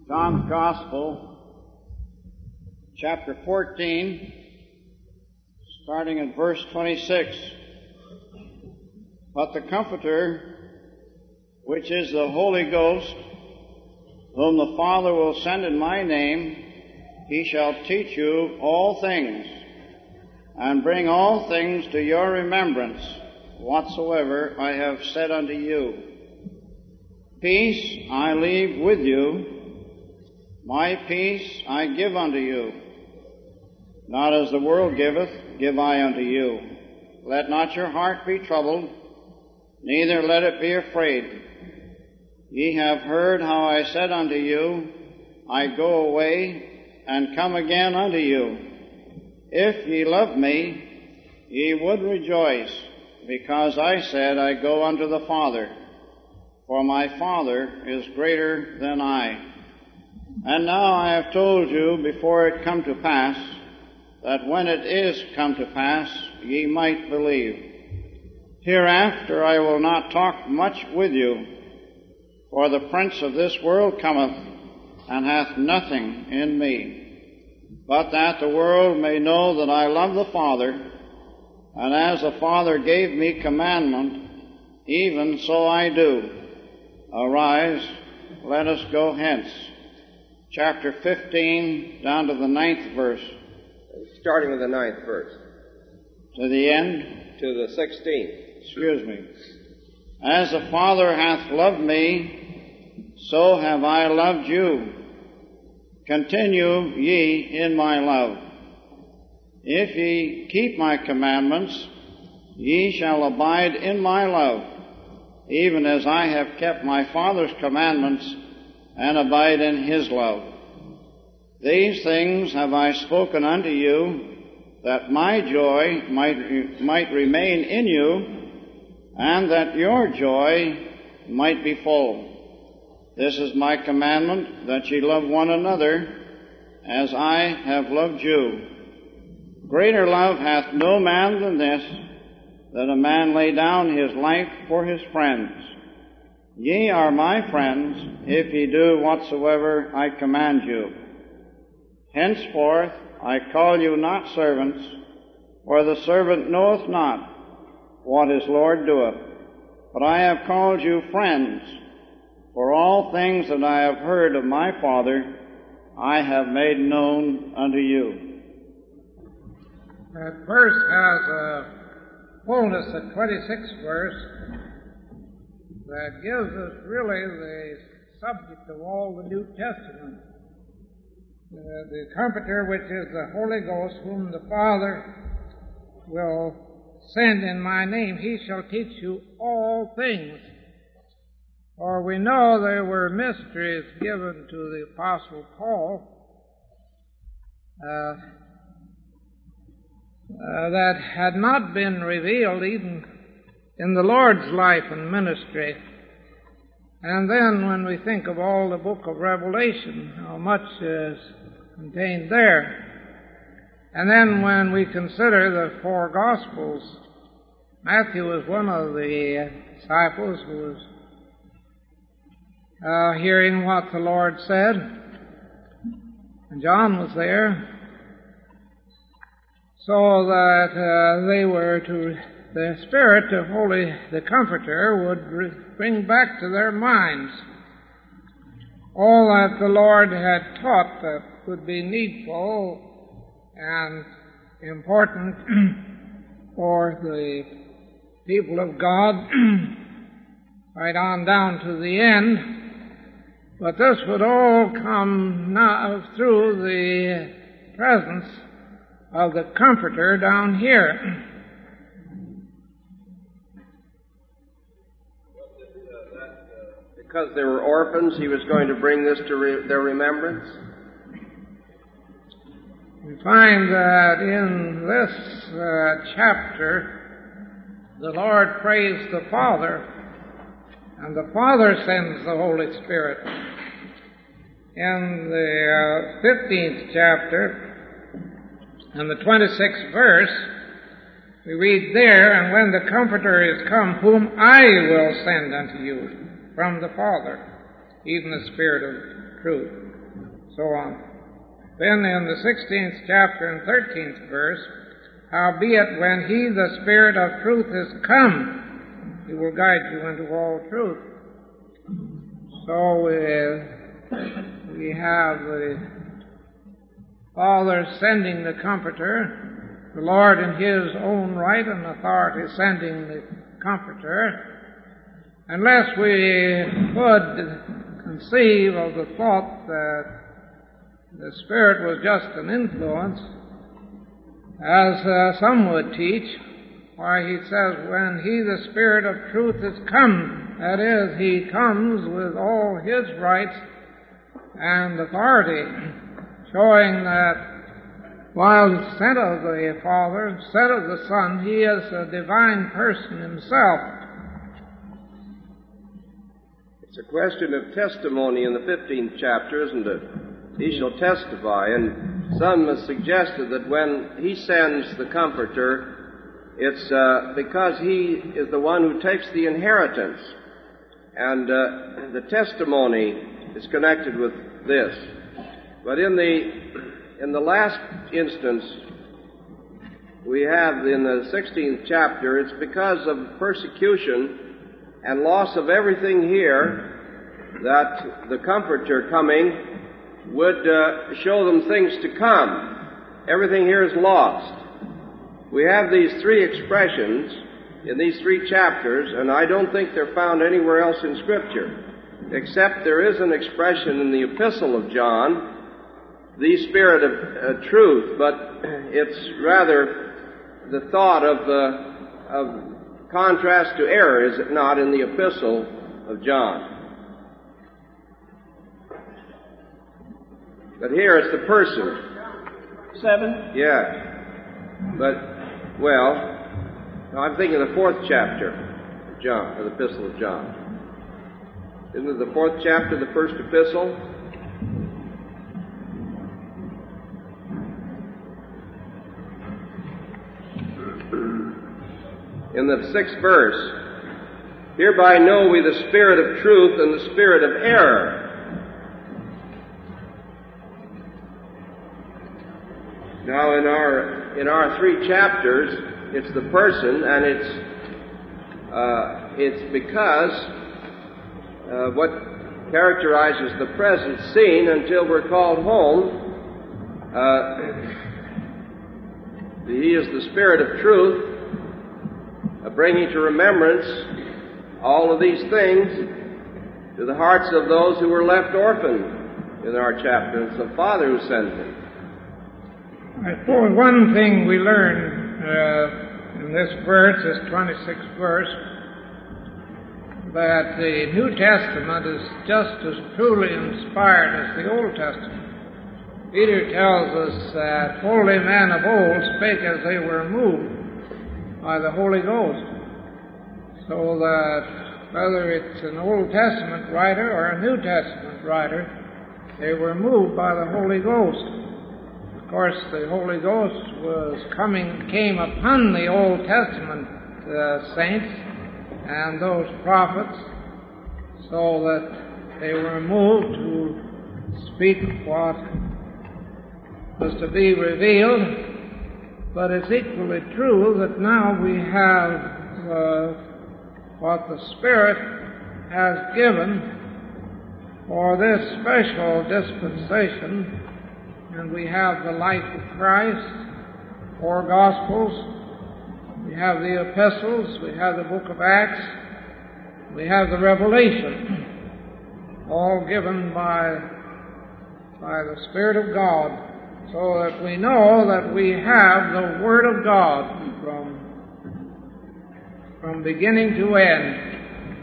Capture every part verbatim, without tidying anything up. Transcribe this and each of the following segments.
John's Gospel, chapter fourteen, starting at verse twenty-six. But the Comforter, which is the Holy Ghost, whom the Father will send in my name, he shall teach you all things, and bring all things to your remembrance, whatsoever I have said unto you. Peace I leave with you, my peace I give unto you. Not as the world giveth, give I unto you. Let not your heart be troubled, neither let it be afraid. Ye have heard how I said unto you, I go away, and come again unto you. If ye love me, ye would rejoice, because I said, I go unto the Father, for my Father is greater than I. And now I have told you before it come to pass, that when it is come to pass, ye might believe. Hereafter I will not talk much with you, for the prince of this world cometh, and hath nothing in me, but that the world may know that I love the Father, and as the Father gave me commandment, even so I do. Arise, let us go hence. Chapter fifteen, down to the ninth verse. Starting with the ninth verse. To the end? To the sixteenth. Excuse me. As the Father hath loved me, so have I loved you. Continue ye in my love. If ye keep my commandments, ye shall abide in my love, even as I have kept my Father's commandments and abide in his love. These things have I spoken unto you, that my joy might, might remain in you, and that your joy might be full. This is my commandment, that ye love one another, as I have loved you. Greater love hath no man than this, that a man lay down his life for his friends. Ye are my friends, if ye do whatsoever I command you. Henceforth I call you not servants, for the servant knoweth not what his Lord doeth. But I have called you friends, for all things that I have heard of my Father I have made known unto you. That verse has a fullness, the twenty-sixth verse, that gives us really the subject of all the New Testament. Uh, the Comforter, which is the Holy Ghost, whom the Father will send in my name, he shall teach you all things. For we know there were mysteries given to the Apostle Paul uh, uh, that had not been revealed even in the Lord's life and ministry. And then when we think of all the book of Revelation, how much is contained there. And then when we consider the four Gospels, Matthew was one of the disciples who was uh, hearing what the Lord said, and John was there, so that uh, they were to, the Spirit of Holy, the Comforter, would re- bring back to their minds all that the Lord had taught that would be needful and important for the people of God right on down to the end. But this would all come now through the presence of the Comforter down here. Because they were orphans, he was going to bring this to re- their remembrance? We find that in this uh, chapter, the Lord prays the Father, and the Father sends the Holy Spirit. In the uh, fifteenth chapter, in the twenty-sixth verse, we read there, and when the Comforter is come, whom I will send unto you from the Father, even the Spirit of truth. so on. Then in the sixteenth chapter and thirteenth verse, howbeit when he, the Spirit of truth, is come, he will guide you into all truth. So uh, we have the Father sending the Comforter, the Lord in His own right and authority sending the Comforter. Unless we could conceive of the thought that the Spirit was just an influence, as uh, some would teach, why he says, when he, the Spirit of truth, is come, that is, he comes with all his rights and authority, showing that while sent of the Father, sent of the Son, he is a divine person himself. It's a question of testimony in the fifteenth chapter, isn't it? He shall testify, and some have suggested that when he sends the Comforter, it's uh, because he is the one who takes the inheritance, and uh, the testimony is connected with this. But in the in the last instance, we have in the sixteenth chapter, it's because of persecution and loss of everything here that the Comforter coming would uh, show them things to come. Everything here is lost. We have these three expressions in these three chapters, and I don't think they're found anywhere else in Scripture, except there is an expression in the Epistle of John, the Spirit of uh, truth, but it's rather the thought of, uh, of contrast to error, is it not, in the Epistle of John? But here it's the person. Seven? Yeah. But, well, I'm thinking of the fourth chapter of John, of the Epistle of John. Isn't it the fourth chapter of the first epistle? In the sixth verse, hereby know we the spirit of truth and the spirit of error. Now, in our in our three chapters, it's the person, and it's uh, it's because uh, what characterizes the present scene until we're called home. Uh, he is the Spirit of truth, uh, bringing to remembrance all of these things to the hearts of those who were left orphaned in our chapter. It's the Father who sent them. I suppose one thing we learn uh, in this verse, this twenty-sixth verse, that the New Testament is just as truly inspired as the Old Testament. Peter tells us that holy men of old spake as they were moved by the Holy Ghost. So that whether it's an Old Testament writer or a New Testament writer, they were moved by the Holy Ghost. Of course, the Holy Ghost was coming, came upon the Old Testament uh, saints and those prophets, so that they were moved to speak what was to be revealed. But it's equally true that now we have uh, what the Spirit has given for this special dispensation. And we have the life of Christ, four Gospels, we have the Epistles, we have the book of Acts, we have the Revelation, all given by, by the Spirit of God, so that we know that we have the Word of God from, from beginning to end.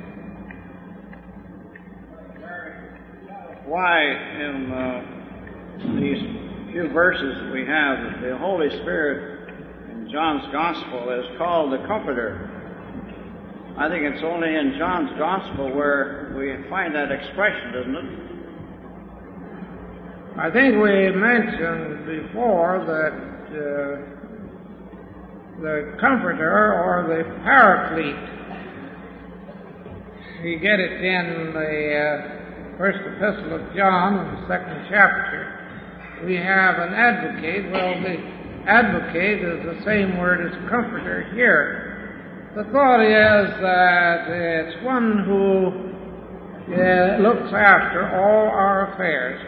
Why in uh, these few verses we have that the Holy Spirit in John's Gospel is called the Comforter? I think it's only in John's Gospel where we find that expression, isn't it? I think we mentioned before that uh, the Comforter or the Paraclete, you get it in the uh, first epistle of John, in the second chapter, we have an advocate. Well, the advocate is the same word as comforter here. The thought is that it's one who uh, looks after all our affairs.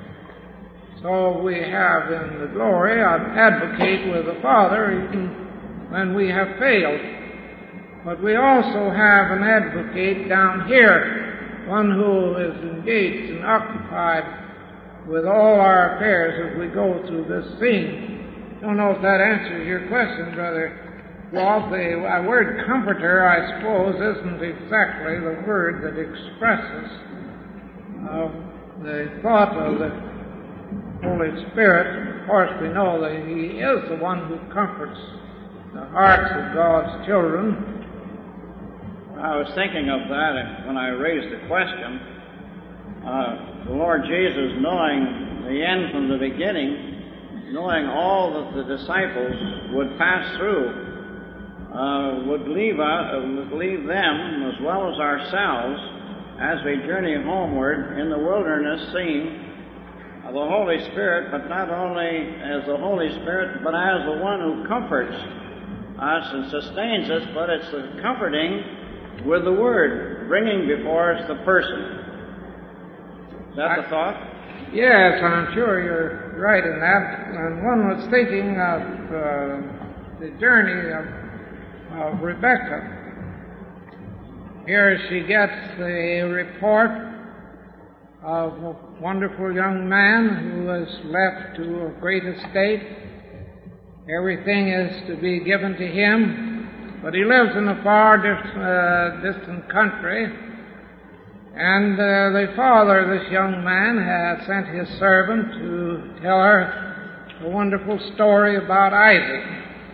So we have in the glory an advocate with the Father even when we have failed. But we also have an advocate down here, one who is engaged and occupied with all our affairs as we go through this scene. Don't know if that answers your question, Brother Walt. The uh, word comforter, I suppose, isn't exactly the word that expresses uh, the thought of the Holy Spirit. Of course, we know that He is the one who comforts the hearts of God's children. I was thinking of that when I raised the question. Uh, the Lord Jesus, knowing the end from the beginning, knowing all that the disciples would pass through, uh, would leave, uh, would leave them as well as ourselves as we journey homeward in the wilderness scene of the Holy Spirit, but not only as the Holy Spirit, but as the one who comforts us and sustains us, but it's the comforting with the Word, bringing before us the person. Is that I, the thought? Yes, I'm sure you're right in that. And one was thinking of uh, the journey of, of Rebecca. Here she gets the report of a wonderful young man who has left to a great estate. Everything is to be given to him. But he lives in a far dis- uh, distant country, and uh, the father of this young man has sent his servant to tell her a wonderful story about Isaac.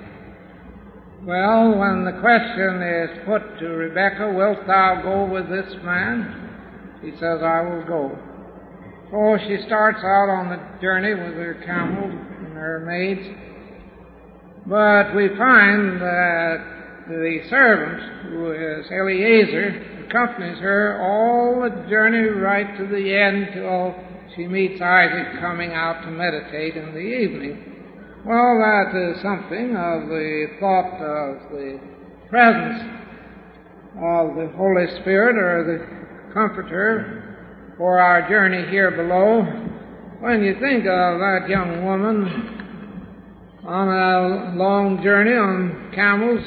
Well, when the question is put to Rebekah, wilt thou go with this man? She says, I will go. So she starts out on the journey with her camels and her maids. But we find that the servant, who is Eliezer, accompanies her all the journey right to the end till she meets Isaac coming out to meditate in the evening. Well, that is something of the thought of the presence of the Holy Spirit or the Comforter for our journey here below. When you think of that young woman on a long journey on camels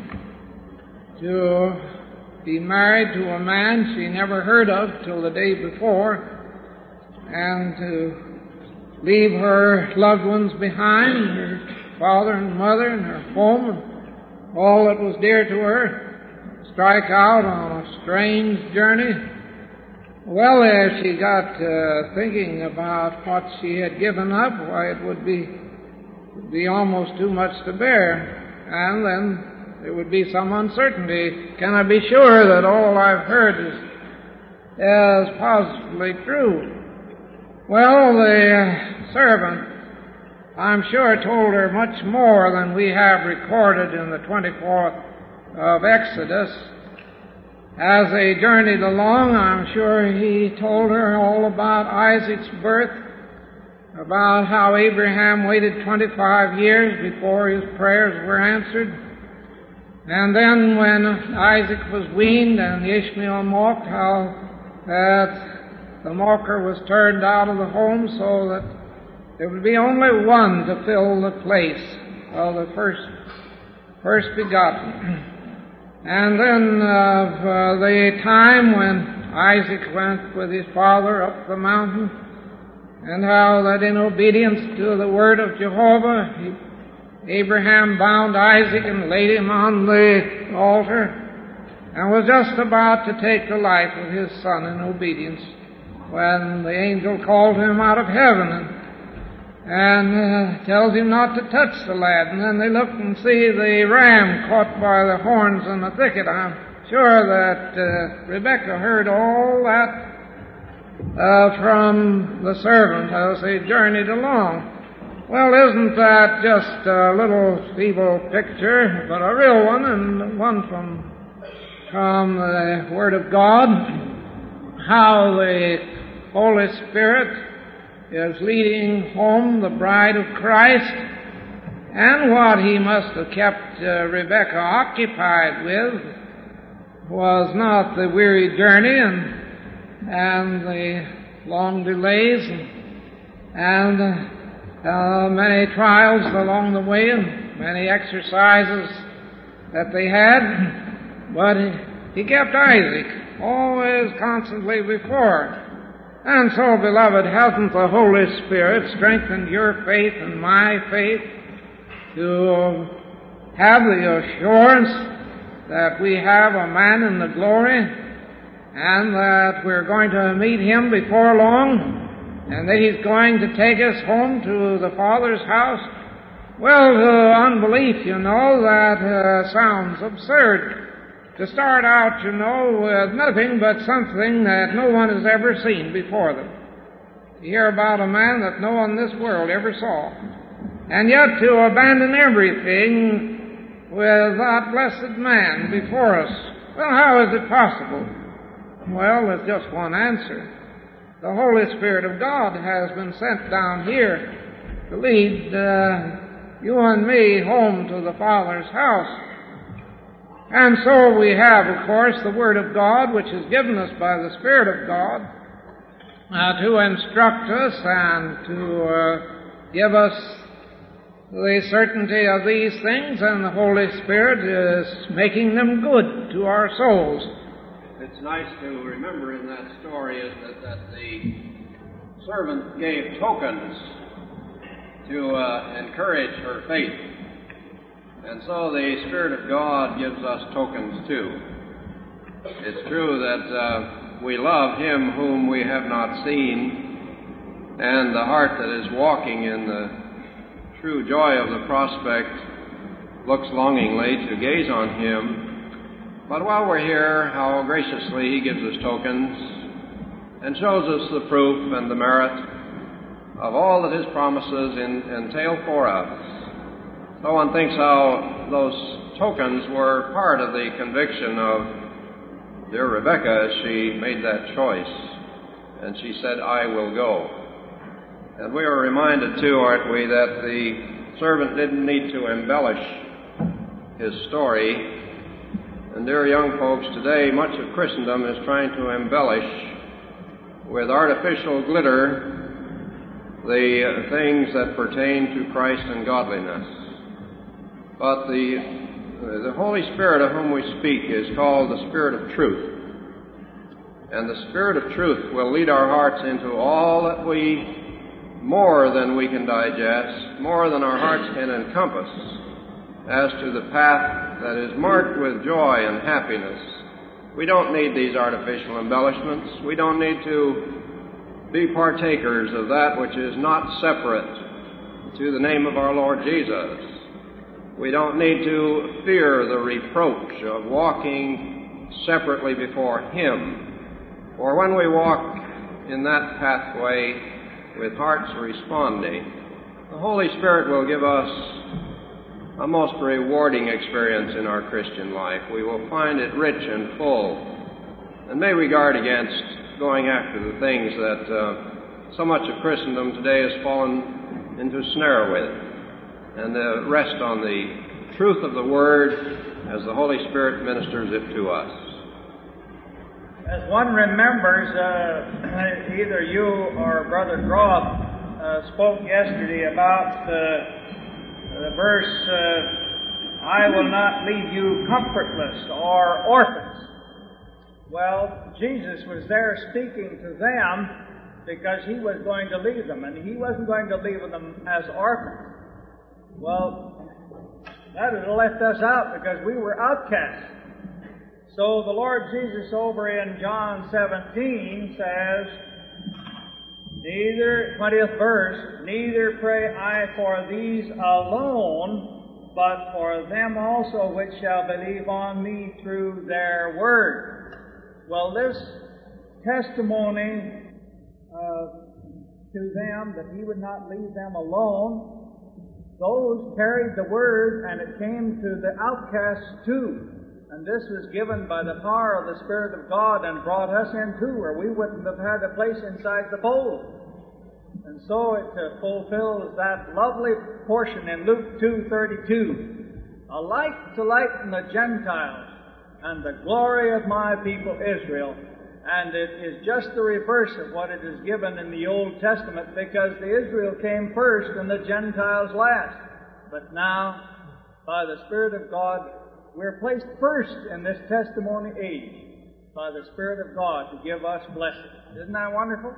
to be married to a man she never heard of till the day before, and to leave her loved ones behind, her father and mother and her home and all that was dear to her, strike out on a strange journey. Well, as she got uh, thinking about what she had given up, why, it would be be almost too much to bear. And then there would be some uncertainty. Can I be sure that all I've heard is, is positively true? Well, the servant, I'm sure, told her much more than we have recorded in the twenty-fourth of Exodus. As they journeyed along, I'm sure he told her all about Isaac's birth, about how Abraham waited twenty-five years before his prayers were answered. And then when Isaac was weaned and Ishmael mocked, how that the mocker was turned out of the home so that there would be only one to fill the place of the first, first begotten. And then of uh, the time when Isaac went with his father up the mountain, and how that in obedience to the word of Jehovah, he, Abraham bound Isaac and laid him on the altar, and was just about to take the life of his son in obedience, when the angel called him out of heaven and, and uh, tells him not to touch the lad. And then they look and see the ram caught by the horns in the thicket. I'm sure that uh, Rebekah heard all that Uh, from the servant as they journeyed along. Well, isn't that just a little feeble picture, but a real one, and one from from the Word of God, how the Holy Spirit is leading home the bride of Christ, and what he must have kept uh, Rebekah occupied with was not the weary journey and, and the long delays and, and uh, many trials along the way and many exercises that they had, but he, he kept Isaac always constantly before. And so, beloved, hasn't the Holy Spirit strengthened your faith and my faith to have the assurance that we have a man in the glory and that we're going to meet him before long and that he's going to take us home to the Father's house? Well, to unbelief, you know, that uh, sounds absurd. To start out, you know, with nothing but something that no one has ever seen before them. You hear about a man that no one in this world ever saw. And yet to abandon everything with that blessed man before us. Well, how is it possible? Well, there's just one answer. The Holy Spirit of God has been sent down here to lead uh, you and me home to the Father's house. And so we have, of course, the Word of God, which is given us by the Spirit of God, uh, to instruct us and to uh, give us the certainty of these things, and the Holy Spirit is making them good to our souls. It's nice to remember in that story, isn't it, that the servant gave tokens to uh, encourage her faith. And so the Spirit of God gives us tokens too. It's true that uh, we love Him whom we have not seen, and the heart that is walking in the true joy of the prospect looks longingly to gaze on Him. But while we're here, how graciously He gives us tokens and shows us the proof and the merit of all that His promises in, entail for us. So one thinks how those tokens were part of the conviction of dear Rebekah as she made that choice. And she said, I will go. And we are reminded too, aren't we, that the servant didn't need to embellish his story. And dear young folks, today much of Christendom is trying to embellish with artificial glitter the things that pertain to Christ and godliness. But the, the Holy Spirit of whom we speak is called the Spirit of Truth. And the Spirit of Truth will lead our hearts into all that we, more than we can digest, more than our hearts can encompass, as to the path that is marked with joy and happiness. We don't need these artificial embellishments. We don't need to be partakers of that which is not separate to the name of our Lord Jesus. We don't need to fear the reproach of walking separately before Him. For when we walk in that pathway with hearts responding, the Holy Spirit will give us a most rewarding experience in our Christian life. We will find it rich and full, and may we guard against going after the things that uh, so much of Christendom today has fallen into snare with, and uh, rest on the truth of the Word as the Holy Spirit ministers it to us. As one remembers, uh, either you or Brother Groff uh, spoke yesterday about uh, the verse, uh, I will not leave you comfortless or orphans. Well, Jesus was there speaking to them because He was going to leave them, and He wasn't going to leave them as orphans. Well, that would have left us out because we were outcasts. So the Lord Jesus over in John seventeen says, neither, twentieth verse, neither pray I for these alone, but for them also which shall believe on me through their word. Well, this testimony uh, to them that He would not leave them alone, those carried the word, and it came to the outcasts too. And this was given by the power of the Spirit of God and brought us in too, or we wouldn't have had a place inside the fold. And so it uh, fulfills that lovely portion in Luke two thirty-two. A light to lighten the Gentiles and the glory of my people Israel. And it is just the reverse of what it is given in the Old Testament, because the Israel came first and the Gentiles last. But now, by the Spirit of God, we're placed first in this testimony age by the Spirit of God to give us blessing. Isn't that wonderful?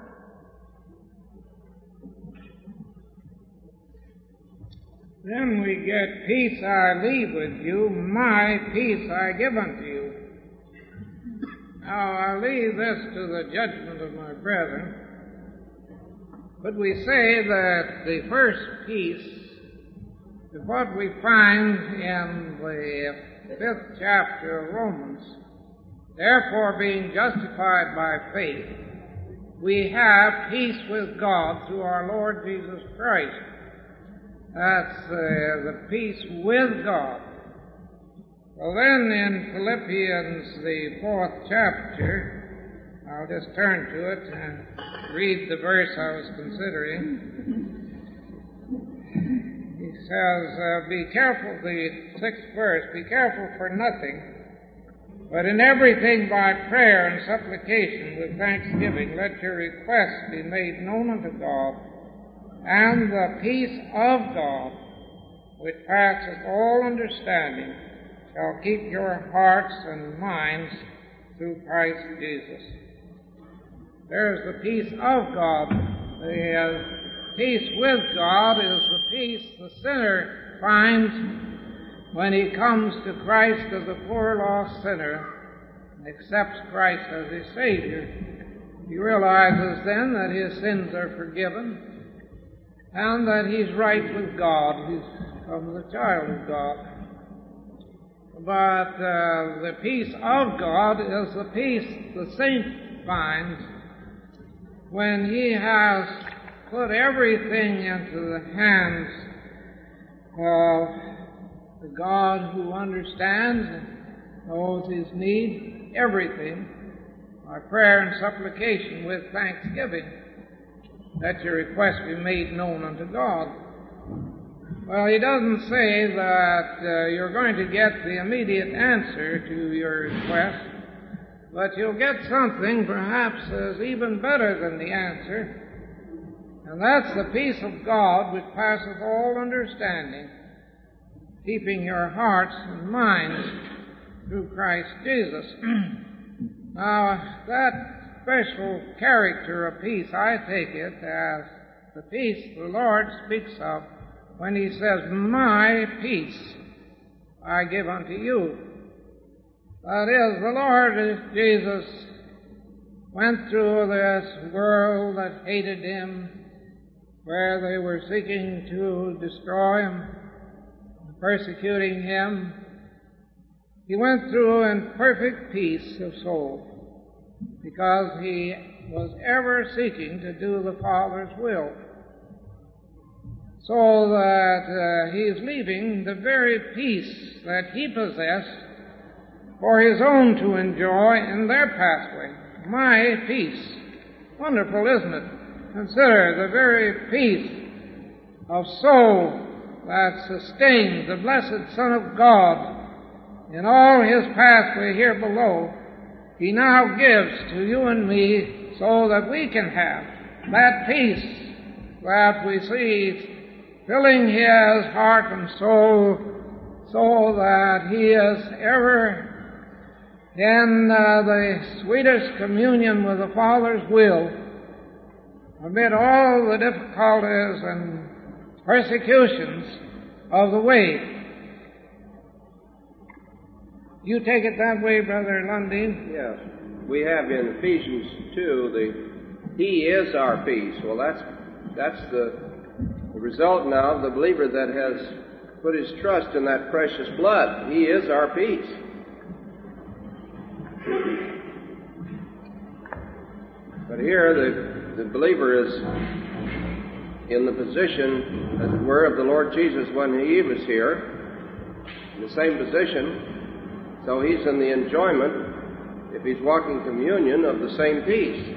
Then we get, peace I leave with you, my peace I give unto you. Now I leave this to the judgment of my brethren. But we say that the first peace is what we find in the fifth chapter of Romans. Therefore, being justified by faith, we have peace with God through our Lord Jesus Christ. That's uh, the peace with God. Well, then in Philippians, the fourth chapter, I'll just turn to it and read the verse I was considering. He says, uh, be careful, the sixth verse, be careful for nothing, but in everything by prayer and supplication with thanksgiving, let your requests be made known unto God, and the peace of God, which passeth all understanding, shall keep your hearts and minds through Christ Jesus. There's the peace of God. The uh, peace with God is the peace the sinner finds when he comes to Christ as a poor lost sinner and accepts Christ as his Savior. He realizes then that his sins are forgiven and that he's right with God. He's become the child of God. But uh, the peace of God is the peace the saint finds when he has put everything into the hands of the God who understands and knows his need, everything, by prayer and supplication with thanksgiving. Let your request be made known unto God. Well, he doesn't say that uh, you're going to get the immediate answer to your request, but you'll get something perhaps as even better than the answer, and that's the peace of God which passeth all understanding, keeping your hearts and minds through Christ Jesus. Now, that special character of peace, I take it as the peace the Lord speaks of when he says, my peace I give unto you. That is, the Lord Jesus went through this world that hated him, where they were seeking to destroy him, persecuting him. He went through in perfect peace of soul, because he was ever seeking to do the Father's will. So that uh, he is leaving the very peace that he possessed for his own to enjoy in their pathway. My peace. Wonderful, isn't it? Consider the very peace of soul that sustains the blessed Son of God in all his pathway here below. He now gives to you and me so that we can have that peace that we see filling his heart and soul, so that he is ever in uh, the sweetest communion with the Father's will, amid all the difficulties and persecutions of the way. You take it that way, Brother Lundeen? Yes. We have in Ephesians two, the He is our peace. Well, that's that's the The result now of the believer that has put his trust in that precious blood. He is our peace. But here the, the believer is in the position, as it were, of the Lord Jesus when he was here, in the same position, So he's in the enjoyment, if he's walking communion, of the same peace.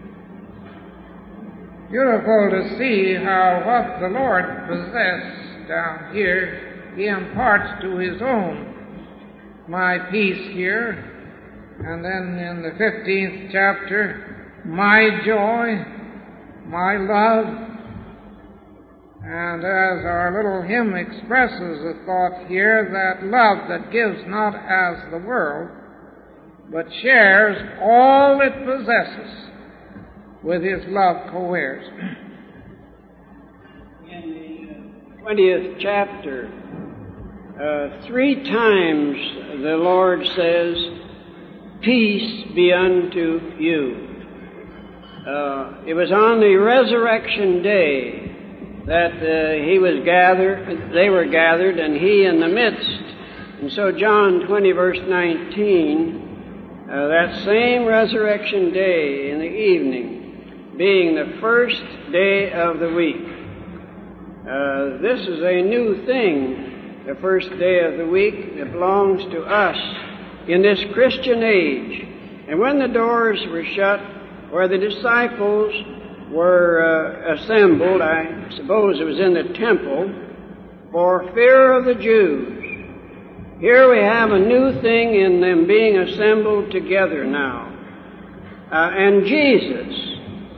Beautiful to see how what the Lord possessed down here, he imparts to his own. My peace here, and then in the fifteenth chapter, my joy, my love. And as our little hymn expresses a thought here, that love that gives not as the world, but shares all it possesses with his love coheres. In the twentieth chapter, uh, three times the Lord says, peace be unto you. Uh, it was on the resurrection day that uh, he was gathered, they were gathered, and he in the midst. And so John twenty, verse nineteen, uh, that same resurrection day in the evening, being the first day of the week. Uh, this is a new thing, the first day of the week that belongs to us in this Christian age. And when the doors were shut, where the disciples were uh, assembled, I suppose it was in the temple, for fear of the Jews. Here we have a new thing in them being assembled together now. Uh, and Jesus,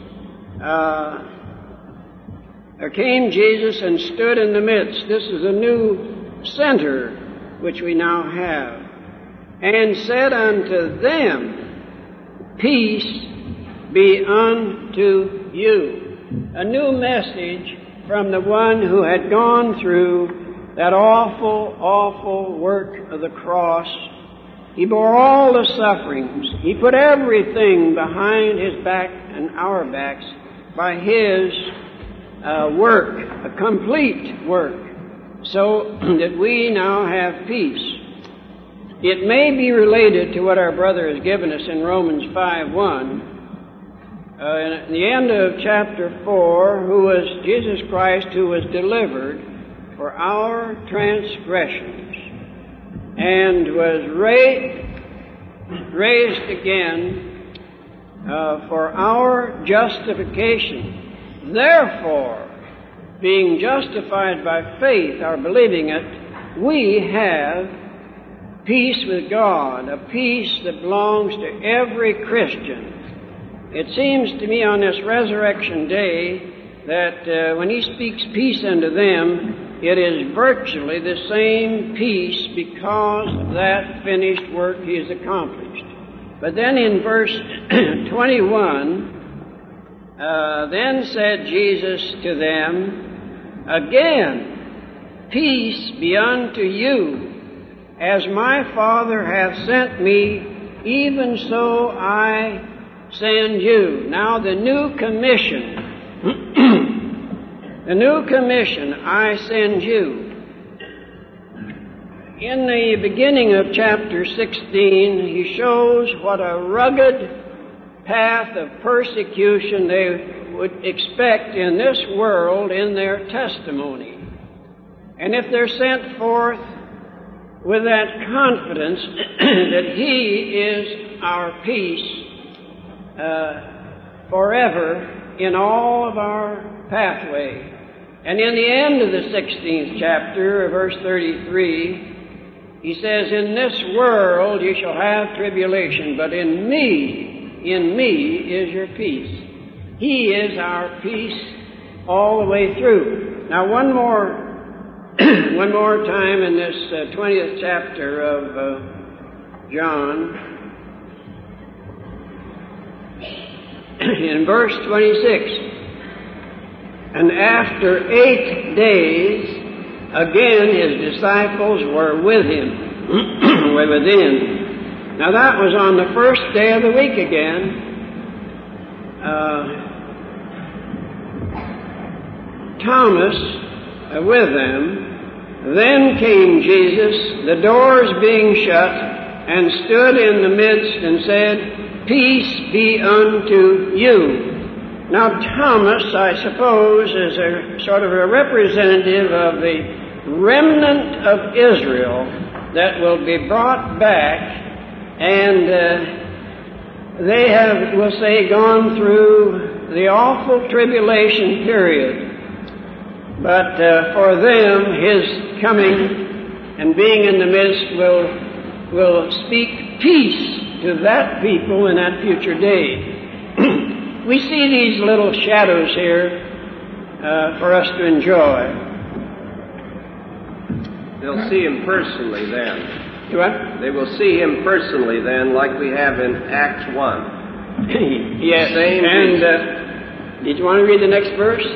uh, there came Jesus and stood in the midst. This is a new center which we now have. And said unto them, peace be unto you. A new message from the one who had gone through that awful, awful work of the cross. He bore all the sufferings. He put everything behind his back and our backs by his uh, work, a complete work, so that we now have peace. It may be related to what our brother has given us in Romans five one. Uh, in the end of chapter four, who was Jesus Christ, who was delivered for our transgressions and was ra- raised again uh, for our justification. Therefore, being justified by faith, our believing it, we have peace with God, a peace that belongs to every Christian. It seems to me on this resurrection day that uh, when he speaks peace unto them, it is virtually the same peace because of that finished work he has accomplished. But then in verse twenty-one, uh, then said Jesus to them, again, peace be unto you. As my Father hath sent me, even so I send you. Now the new commission, the new commission, I send you. In the beginning of chapter sixteen, he shows what a rugged path of persecution they would expect in this world in their testimony. And if they're sent forth with that confidence that he is our peace, Uh, forever in all of our pathway. And in the end of the sixteenth chapter, verse thirty-three, he says, in this world you shall have tribulation, but in me, in me is your peace. He is our peace all the way through. Now one more, one more time in this uh, twentieth chapter of uh, John, in verse twenty-six, and after eight days, again his disciples were with him, were within. Now that was on the first day of the week again. Uh, Thomas uh, with them. Then came Jesus, the doors being shut, and stood in the midst and said, peace be unto you. Now Thomas, I suppose, is a sort of a representative of the remnant of Israel that will be brought back, and uh, they have, we'll say, gone through the awful tribulation period. But uh, for them, His coming and being in the midst will, will speak peace to that people in that future day. We see these little shadows here uh, for us to enjoy. They'll see Him personally then. You what? They will see Him personally then, like we have in Acts one. Yes. Same and uh, did you want to read the next verse?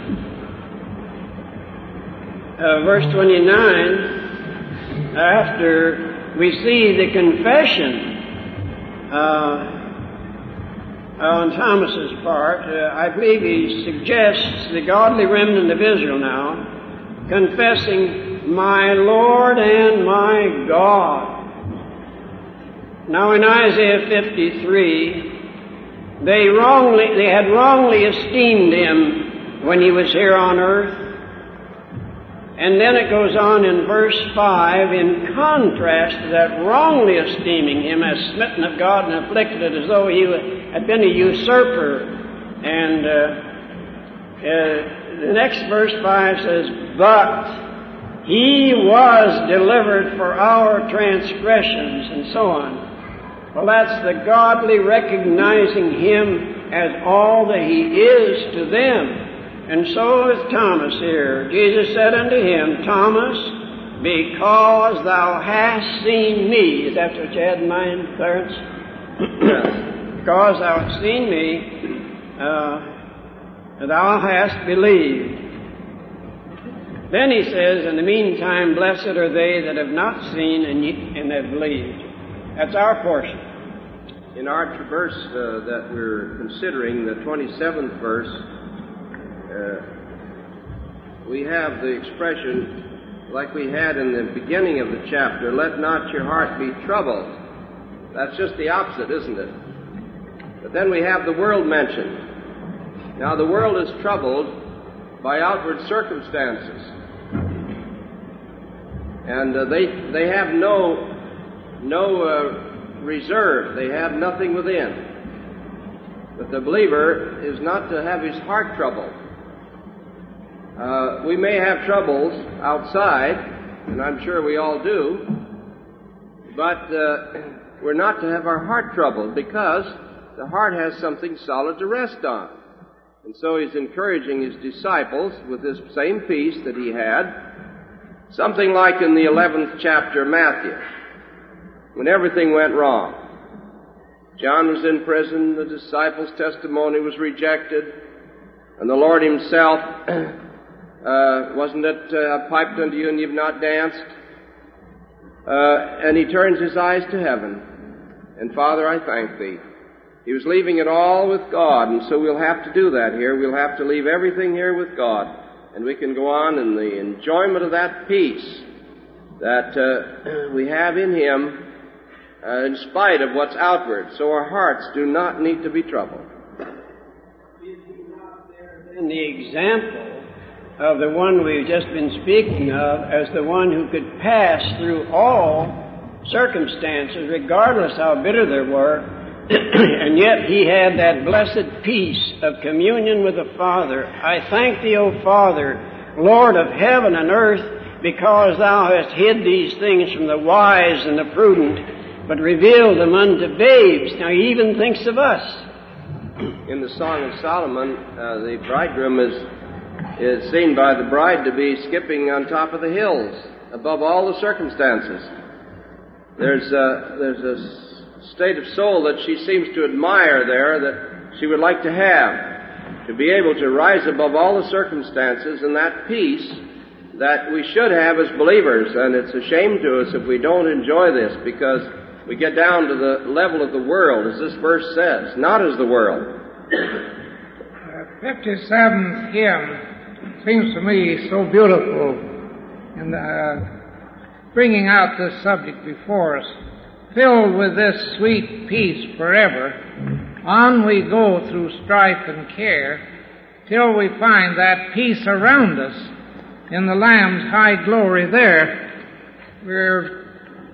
Uh, verse twenty-nine. After we see the confession uh, on Thomas's part, uh, I believe he suggests the godly remnant of Israel now confessing, "My Lord and my God." Now in Isaiah fifty-three, they wrongly, they had wrongly esteemed Him when He was here on earth. And then it goes on in verse five, in contrast to that wrongly esteeming Him as smitten of God and afflicted as though He had been a usurper. And uh, uh, the next verse five says, "But He was delivered for our transgressions," and so on. Well, that's the godly recognizing Him as all that He is to them. And so is Thomas here. Jesus said unto him, "Thomas, because thou hast seen me," is that what you had in mind, Clarence? "Because thou hast seen me, uh, thou hast believed." Then he says, "In the meantime, blessed are they that have not seen and, ye- and have believed." That's our portion. In our verse uh, that we're considering, the twenty-seventh verse, Uh, we have the expression, like we had in the beginning of the chapter, "Let not your heart be troubled." That's just the opposite, isn't it? But then we have the world mentioned. Now, the world is troubled by outward circumstances. And uh, they they have no, no uh, reserve. They have nothing within. But the believer is not to have his heart troubled. Uh, we may have troubles outside, and I'm sure we all do, but uh, we're not to have our heart troubled, because the heart has something solid to rest on. And so He's encouraging His disciples with this same peace that He had, something like in the eleventh chapter of Matthew, when everything went wrong. John was in prison, the disciples' testimony was rejected, and the Lord Himself Uh, wasn't it uh, piped unto you and you've not danced? Uh, and He turns His eyes to heaven. And Father, I thank Thee. He was leaving it all with God, and so we'll have to do that here. We'll have to leave everything here with God. And we can go on in the enjoyment of that peace that uh, we have in Him uh, in spite of what's outward. So our hearts do not need to be troubled. In the example of the one we've just been speaking of as the one who could pass through all circumstances, regardless how bitter they were, and yet He had that blessed peace of communion with the Father. "I thank Thee, O Father, Lord of heaven and earth, because Thou hast hid these things from the wise and the prudent, but revealed them unto babes." Now He even thinks of us. In the Song of Solomon, uh, the bridegroom is is seen by the bride to be skipping on top of the hills above all the circumstances. There's a, there's a state of soul that she seems to admire there, that she would like to have, to be able to rise above all the circumstances, and that peace that we should have as believers. And it's a shame to us if we don't enjoy this, because we get down to the level of the world, as this verse says, not as the world. fifty-seventh hymn seems to me so beautiful in uh, bringing out this subject before us. Filled with this sweet peace forever, on we go through strife and care, till we find that peace around us in the Lamb's high glory there. We're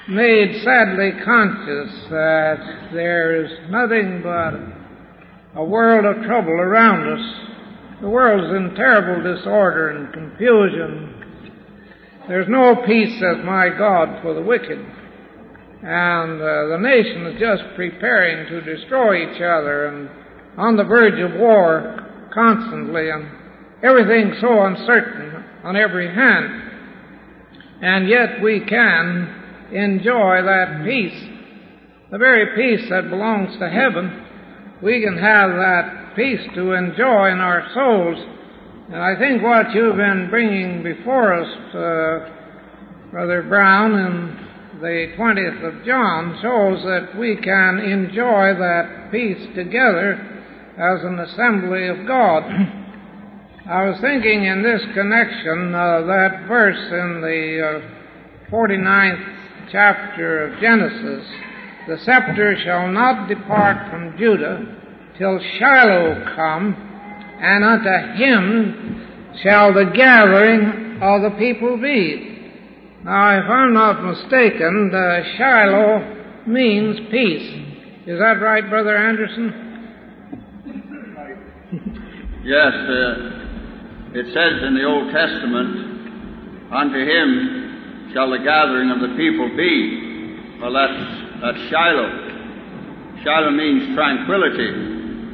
made sadly conscious that there is nothing but a world of trouble around us. The world's in terrible disorder and confusion. There's no peace, says my God, for the wicked. And uh, the nation is just preparing to destroy each other and on the verge of war constantly, and everything's so uncertain on every hand. And yet we can enjoy that peace, the very peace that belongs to heaven. We can have that peace to enjoy in our souls. And I think what you've been bringing before us, uh, Brother Brown, in the twentieth of John, shows that we can enjoy that peace together as an assembly of God. I was thinking in this connection uh, that verse in the uh, forty-ninth chapter of Genesis, the scepter shall not depart from Judah till Shiloh come, and unto him shall the gathering of the people be. Now, if I'm not mistaken, uh, Shiloh means peace. Is that right, Brother Anderson? Yes, uh, it says in the Old Testament, unto him shall the gathering of the people be. Well, that's, that's Shiloh. Shiloh means tranquility.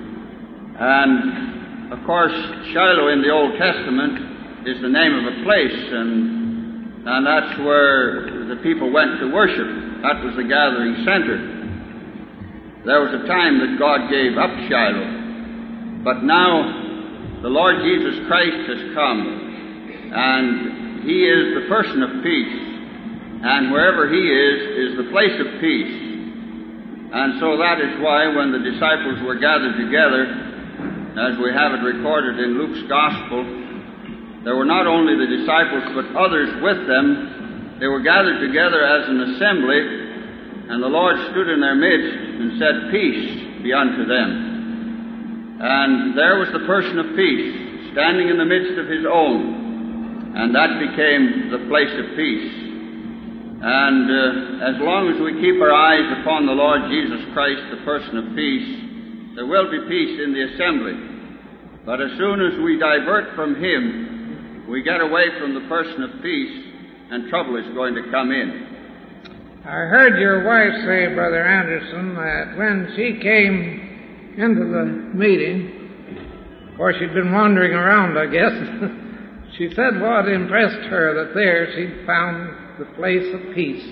And, of course, Shiloh in the Old Testament is the name of a place, and and that's where the people went to worship. That was the gathering center. There was a time that God gave up Shiloh, but now the Lord Jesus Christ has come, and He is the person of peace, and wherever He is, is the place of peace. And so that is why when the disciples were gathered together, as we have it recorded in Luke's Gospel, there were not only the disciples but others with them. They were gathered together as an assembly, and the Lord stood in their midst and said, peace be unto them. And there was the person of peace, standing in the midst of His own, and that became the place of peace. And uh, as long as we keep our eyes upon the Lord Jesus Christ, the person of peace, there will be peace in the assembly. But as soon as we divert from Him, we get away from the person of peace, and trouble is going to come in. I heard your wife say, Brother Anderson, that when she came into the meeting, of course she'd been wandering around, I guess, she said what impressed her, that there she'd found the place of peace.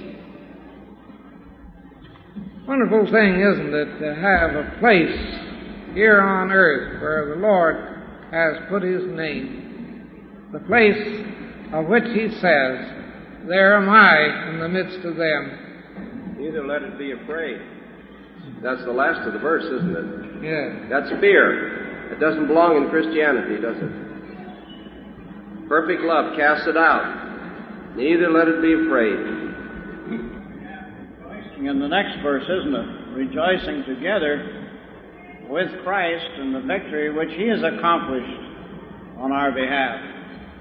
Wonderful thing, isn't it, to have a place here on earth where the Lord has put His name. The place of which He says, there am I in the midst of them. Neither let it be afraid. That's the last of the verse, isn't it? Yeah. That's fear. It doesn't belong in Christianity, does it? Perfect love casts it out. Neither let it be afraid. In the next verse, isn't it? Rejoicing together with Christ in the victory which He has accomplished on our behalf.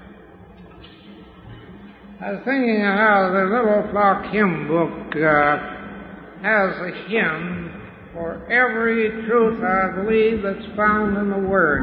I was thinking of how the Little Flock hymn book uh, has a hymn for every truth, I believe, that's found in the Word.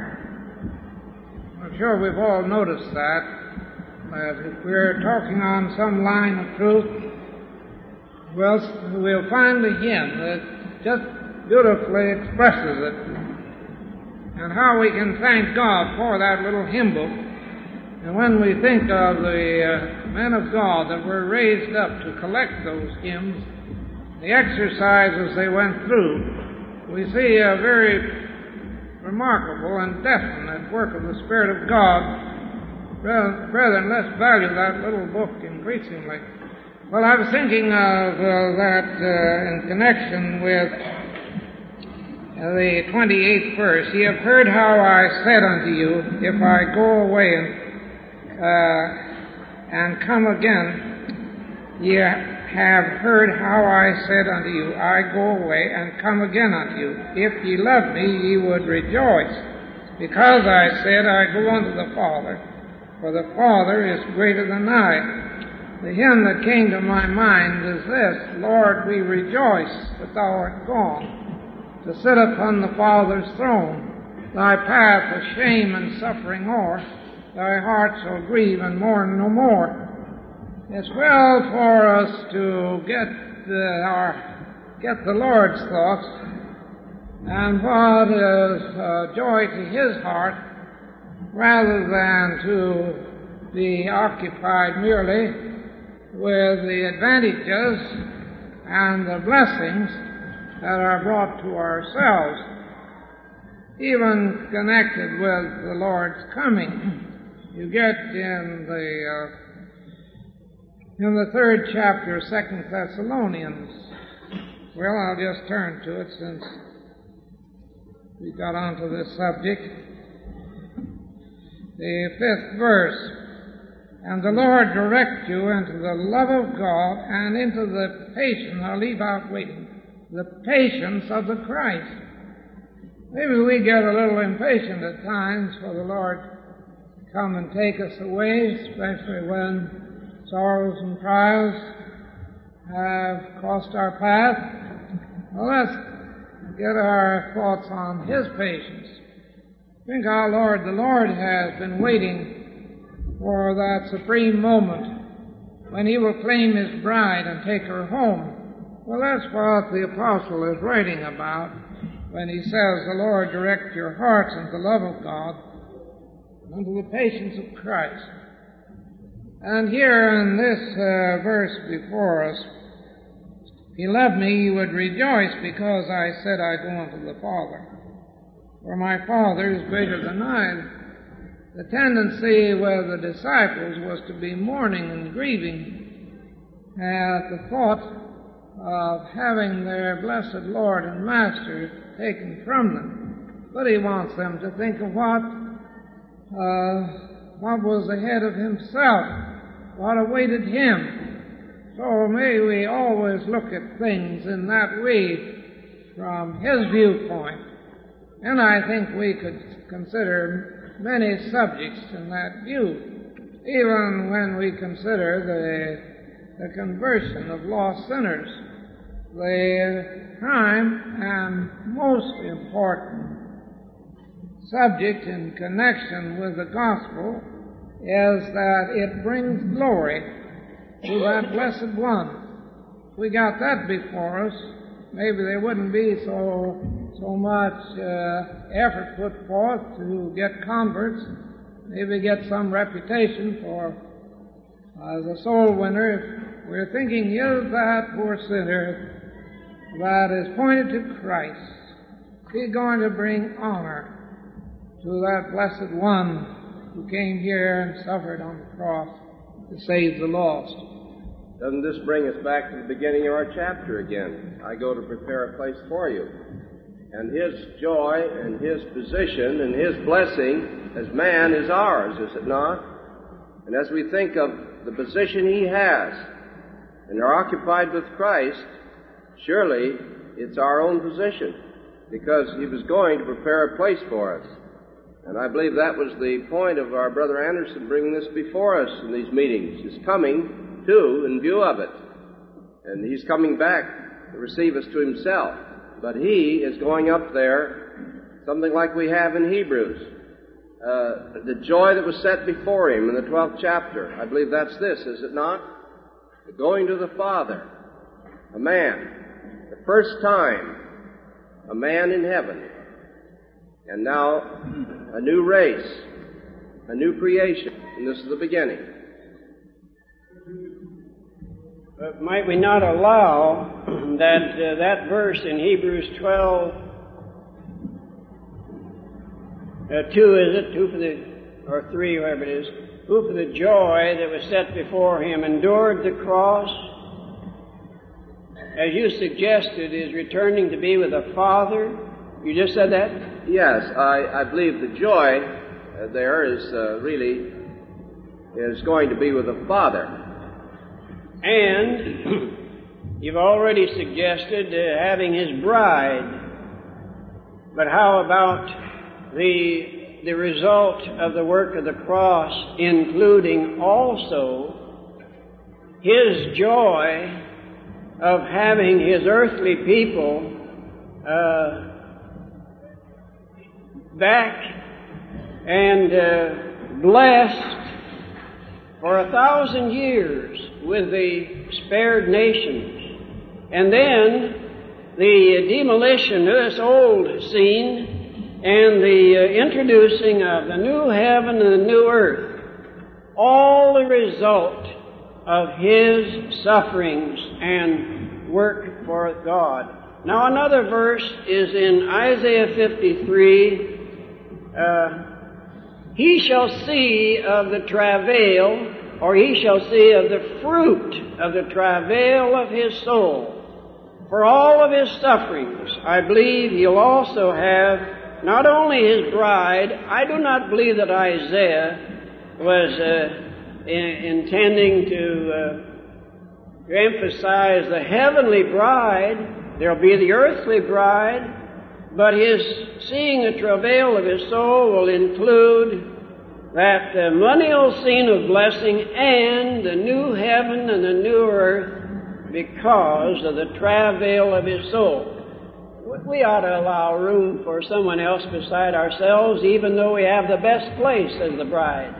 I'm sure we've all noticed that, that if we're talking on some line of truth, well, we'll find a hymn that just beautifully expresses it, and how we can thank God for that little hymn book. And when we think of the uh, men of God that were raised up to collect those hymns, the exercises they went through, we see a very remarkable and definite work of the Spirit of God. Brethren, let's value that little book increasingly. Well, I was thinking of uh, that uh, in connection with uh, the twenty-eighth verse. Ye have heard how I said unto you, if I go away and Uh, and come again, ye have heard how I said unto you, I go away and come again unto you. If ye love me, ye would rejoice, because I said, I go unto the Father, for the Father is greater than I. the hymn that came to my mind is this: Lord, we rejoice that thou art gone to sit upon the Father's throne. Thy path of shame and suffering o'er, thy heart shall grieve and mourn no more. It's well for us to get the, our, get the Lord's thoughts and what is uh, joy to His heart, rather than to be occupied merely with the advantages and the blessings that are brought to ourselves. Even connected with the Lord's coming, you get in the uh, in the third chapter of Second Thessalonians. Well, I'll just turn to it since we got onto this subject. The fifth verse: And the Lord direct you into the love of God and into the patience. I'll leave out waiting. The patience of the Christ. Maybe we get a little impatient at times for the Lord to come and take us away, especially when sorrows and trials have crossed our path. Well, let's get our thoughts on His patience. Think how Lord, the Lord has been waiting for that supreme moment when He will claim His bride and take her home. Well, that's what the apostle is writing about when he says, the Lord direct your hearts into the love of God and into the patience of Christ. And here in this uh, verse before us, if He loved me, He would rejoice because I said I go unto the Father. For my Father is greater than I. The tendency with the disciples was to be mourning and grieving at the thought of having their blessed Lord and Master taken from them. But He wants them to think of what uh, what was ahead of Himself, what awaited Him. So may we always look at things in that way from His viewpoint. And I think we could consider many subjects in that view, even when we consider the, the conversion of lost sinners. The prime and most important subject in connection with the gospel is that it brings glory to that blessed one. If we got that before us, maybe there wouldn't be so so much uh, effort put forth to get converts, maybe get some reputation for uh, as a soul winner. If we're thinking, is that poor sinner that is pointed to Christ, He's going to bring honor to that blessed one who came here and suffered on the cross to save the lost. Doesn't this bring us back to the beginning of our chapter again? I go to prepare a place for you. And His joy and His position and His blessing as man is ours, is it not? And as we think of the position He has and are occupied with Christ, surely it's our own position, because He was going to prepare a place for us. And I believe that was the point of our Brother Anderson bringing this before us in these meetings, is coming to in view of it. And He's coming back to receive us to Himself. But He is going up there, something like we have in Hebrews. Uh, the joy that was set before Him in the twelfth chapter. I believe that's this, is it not? Going to the Father. A man. The first time, a man in heaven. And now, a new race. A new creation. And this is the beginning. But might we not allow that uh, that verse in Hebrews twelve, uh, two is it, two for the, or three, whatever it is, who for the joy that was set before Him endured the cross, as you suggested, is returning to be with the Father? You just said that? Yes, I, I believe the joy uh, there is uh, really is going to be with the Father. And you've already suggested uh, having His bride. But how about the the result of the work of the cross, including also his joy of having his earthly people uh, back and uh, blessed for a thousand years with the spared nations. And then the demolition of this old scene and the uh, introducing of the new heaven and the new earth, all the result of his sufferings and work for God. Now another verse is in Isaiah fifty-three. Uh, he shall see of the travail, or he shall see of the fruit of the travail of his soul. For all of his sufferings, I believe he'll also have not only his bride. I do not believe that Isaiah was uh, in, intending to, uh, to emphasize the heavenly bride. There'll be the earthly bride, but his seeing the travail of his soul will include that uh, millennial scene of blessing and the new heaven and the new earth because of the travail of his soul. We ought to allow room for someone else beside ourselves, even though we have the best place as the bride.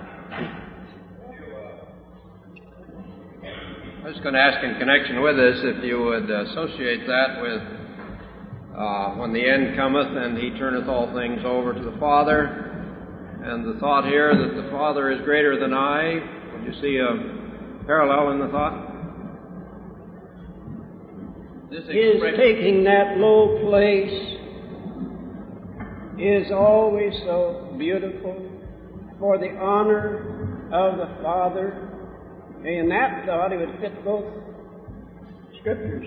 I was going to ask in connection with this if you would associate that with uh, when the end cometh and he turneth all things over to the Father, and the thought here that the Father is greater than I. Would you see a parallel in the thought? His taking that low place is always so beautiful for the honor of the Father. In that thought, it would fit both scriptures.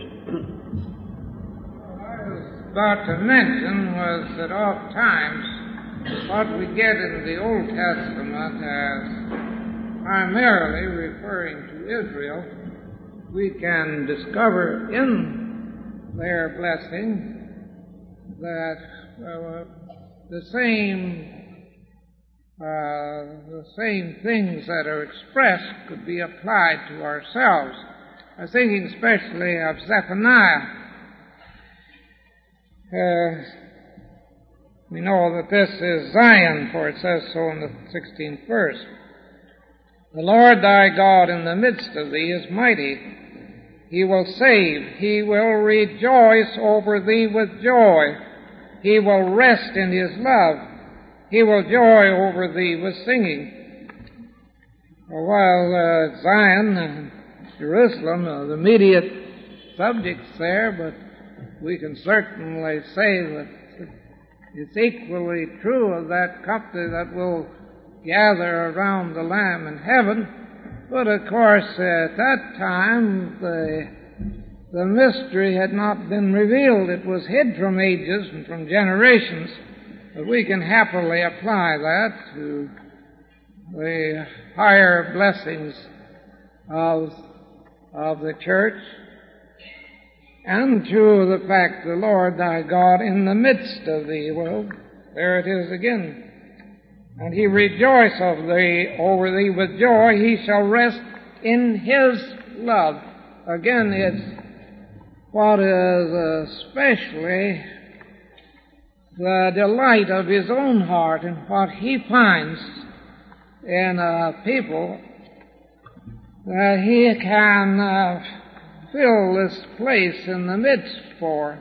What I was about to mention was that oft times what we get in the Old Testament as primarily referring to Israel, we can discover in their blessing that uh, the same uh, the same things that are expressed could be applied to ourselves. I was thinking especially of Zephaniah. Uh, we know that this is Zion, for it says so in the sixteenth verse. The Lord thy God in the midst of thee is mighty. He will save. He will rejoice over thee with joy. He will rest in his love. He will joy over thee with singing. While uh, Zion and Jerusalem are the immediate subjects there, but we can certainly say that it's equally true of that company that will gather around the Lamb in heaven. But of course, at that time, the, the mystery had not been revealed. It was hid from ages and from generations. But we can happily apply that to the higher blessings of, of the church and to the fact, the Lord thy God in the midst of thee. Well, there it is again. And he rejoice of thee, over thee with joy. He shall rest in his love. Again, it's what is especially the delight of his own heart and what he finds in a people that he can uh, fill this place in the midst for.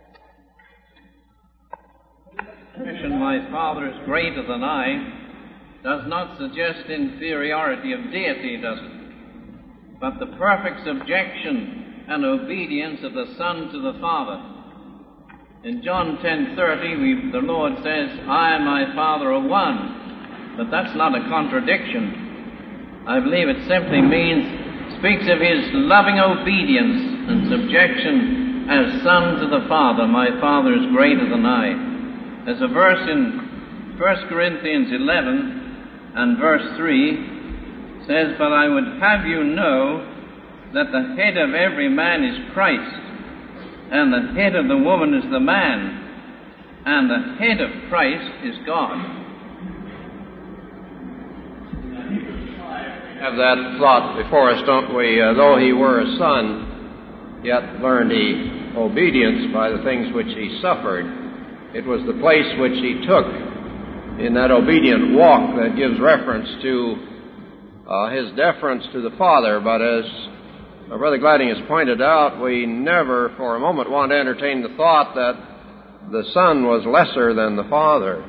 My Father is greater than I does not suggest inferiority of deity, does it? But the perfect subjection and obedience of the Son to the Father. In John ten thirty, we, the Lord says, I and my Father are one. But that's not a contradiction. I believe it simply means, speaks of his loving obedience and subjection as Son to the Father. My Father is greater than I. There's a verse in First Corinthians eleven and verse three says, But I would have you know that the head of every man is Christ, and the head of the woman is the man, and the head of Christ is God. have that thought before us, don't we? Uh, though he were a son, yet learned he obedience by the things which he suffered. It was the place which he took in that obedient walk that gives reference to uh, his deference to the Father. But as uh, Brother Gladding has pointed out, we never for a moment want to entertain the thought that the Son was lesser than the Father.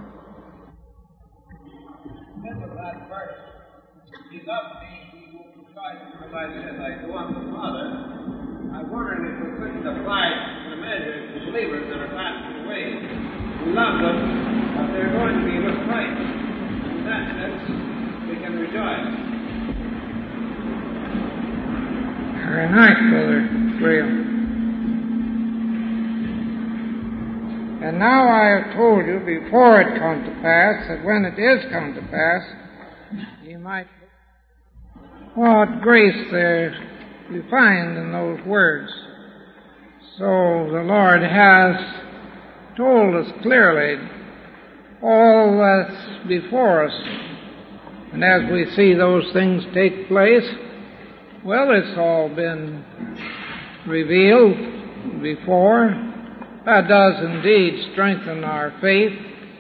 Remember that verse. He loved me, he will provide as I said, I go on the Father. I wonder if we couldn't apply the measure to believers that are passing away. We love them, but they're going to be with Christ. In that sense, we can rejoice. Very nice, Brother Graham. And now I have told you before it come to pass that when it is come to pass, you might what grace there you find in those words. So the Lord has told us clearly all that's before us. And as we see those things take place, well, it's all been revealed before. That does indeed strengthen our faith.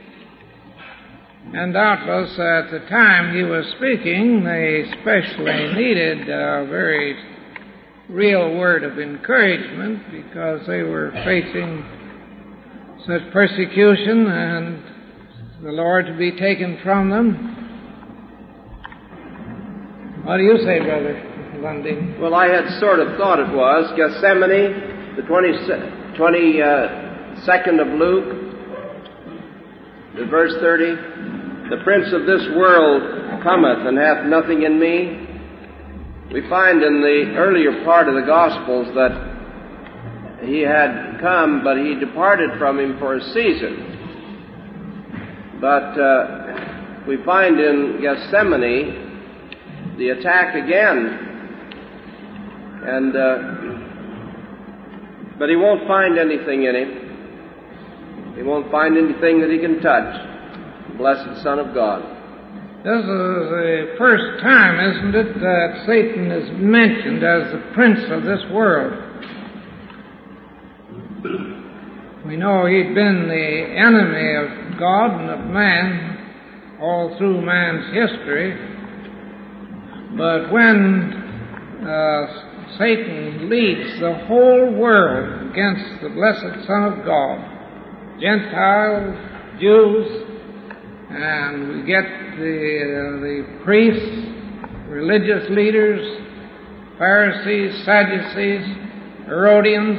And doubtless at the time he was speaking, they especially needed a very real word of encouragement because they were facing such persecution and the Lord to be taken from them. What do you say, Brother Lundy? Well, I had sort of thought it was Gethsemane, the twenty-second twenty-second of Luke, the verse thirty. The prince of this world cometh and hath nothing in me. We find in the earlier part of the Gospels that he had come, but he departed from him for a season. But uh, we find in Gethsemane the attack again, and uh, but he won't find anything in him. He won't find anything that he can touch. Blessed Son of God. This is the first time, isn't it, that Satan is mentioned as the prince of this world. We know he'd been the enemy of God and of man all through man's history. But when uh, Satan leads the whole world against the blessed Son of God, Gentiles, Jews, and we get the, uh, the priests, religious leaders, Pharisees, Sadducees, Herodians,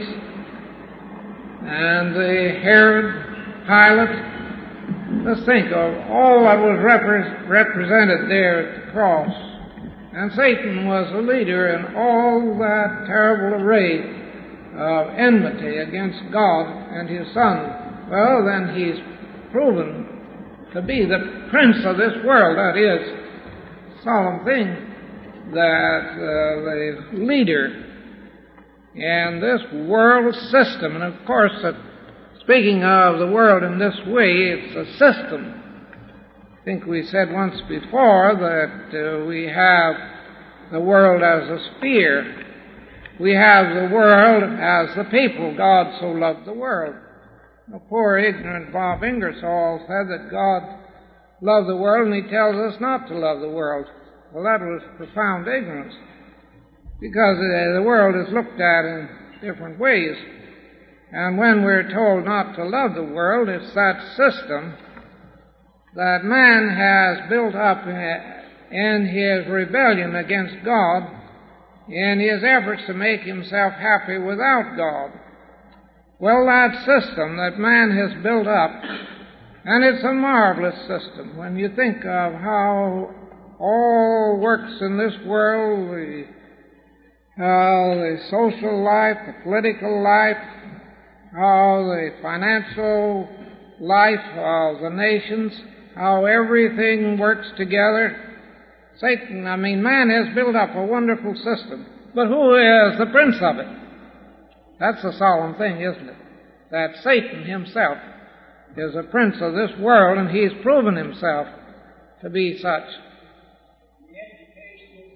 and the Herod, Pilate. Let's think of all that was repre- represented there at the cross. And Satan was a leader in all that terrible array of enmity against God and His Son. Well, then he's proven to be the prince of this world. That is a solemn thing that uh, the leader in this world system, and of course, uh, speaking of the world in this way, it's a system. I think we said once before that uh, we have the world as a sphere. We have the world as the people. God so loved the world. The poor, ignorant Bob Ingersoll said that God loved the world, and he tells us not to love the world. Well, that was profound ignorance, because the world is looked at in different ways. And when we're told not to love the world, it's that system that man has built up in his rebellion against God, in his efforts to make himself happy without God. Well, that system that man has built up, and it's a marvelous system when you think of how all works in this world, the, uh, the social life, the political life, how the financial life of the nations, how everything works together. Satan, I mean, man has built up a wonderful system, but who is the prince of it? That's a solemn thing, isn't it? That Satan himself is a prince of this world, and he's proven himself to be such. The education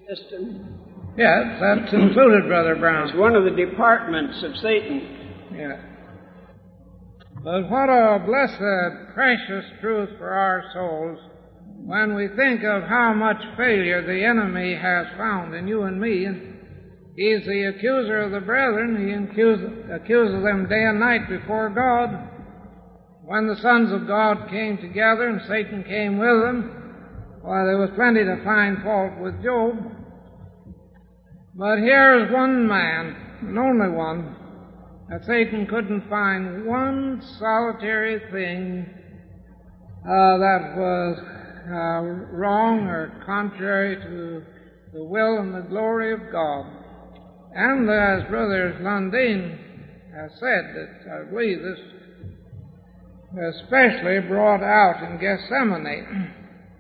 system? Yes, that's included, Brother Brown. It's one of the departments of Satan. Yeah. But what a blessed, precious truth for our souls when we think of how much failure the enemy has found in you and me. He's the accuser of the brethren. He accuses, accuses them day and night before God. When the sons of God came together and Satan came with them, well, there was plenty to find fault with Job. But here's one man, and only one, that Satan couldn't find one solitary thing uh, that was uh, wrong or contrary to the will and the glory of God. And as Brother Lundin has said, that I believe this especially brought out in Gethsemane.